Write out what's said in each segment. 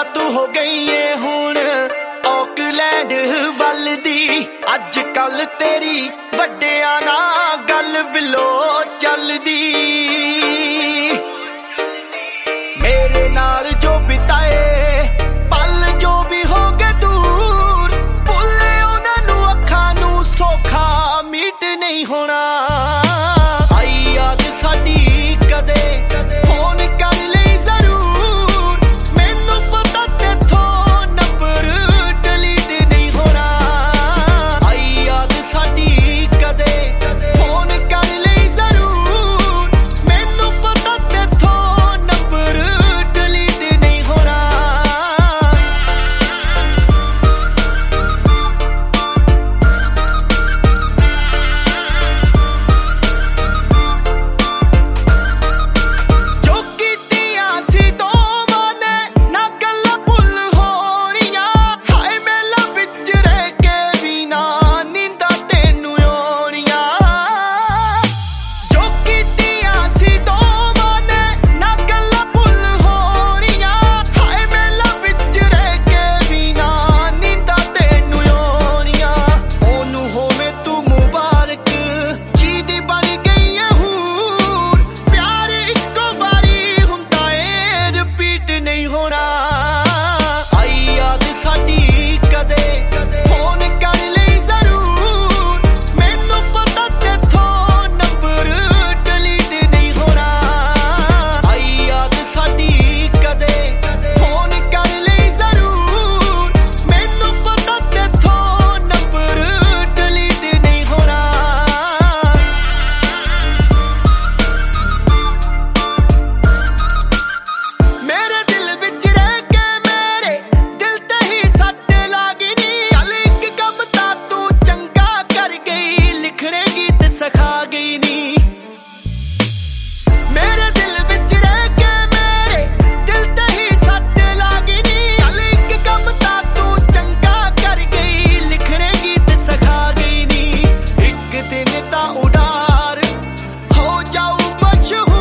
तू हो गई है हुण ऑकलैंड वल दी। अज कल तेरी वड्डियां नाल गल बिलो चलदी। मेरे नाल जो बिताए पल जो भी हो गए दूर, भुले उन्हां नूं अखां नूं सौखा मीट नहीं होना। आई याद साडी कदे फोन कर लई जरूर, मैनू पता तेथों नंबर डिलीट नहीं होना। आई याद साडी कदे फोन कर लई जरूर, मैनू पता तेथों नंबर डिलीट नहीं होना। जो कीतियां सी दोवां ने ना गल्लां भुल होणियां, हाय मेला विच रह के भी ना नींदां तैनूं आउणियां। जो कीतियां सी दोवां ने ना गल्लां भुल होणियां, हाय मेला विच रह के भी ना नींदां तैनूं आउणियां। ओनू होवे तू मुबारक जीदी बन गई है हूर, प्यार इक्को वारी हुंदा ए रिपीट नहीं होना। आई याद साडी कदे फोन कर लई जरूर, मैनू पता तेथों नंबर डिलीट नहीं होना। आई याद साडी कदे फोन कर लई जरूर, मैनू पता तेथों नंबर डिलीट नहीं होना। मेरे दिल विच रह के मेरे दिल ते ही सट लागी नी। चल इक कम तां तू चंगा कर गई, लिखने गीत सिखा गई नी। मेरे दिल विच रह के मेरे दिल ते ही सट लागी नी। चल इक कम तां तू चंगा कर गई, लिखने गीत सिखा गई नी। एक दिन तां उडार हो जाऊ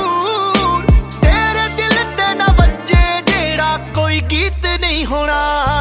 मशहूर, तेरे दिल ते ना वज्जे जेड़ा कोई गीत नहीं होना।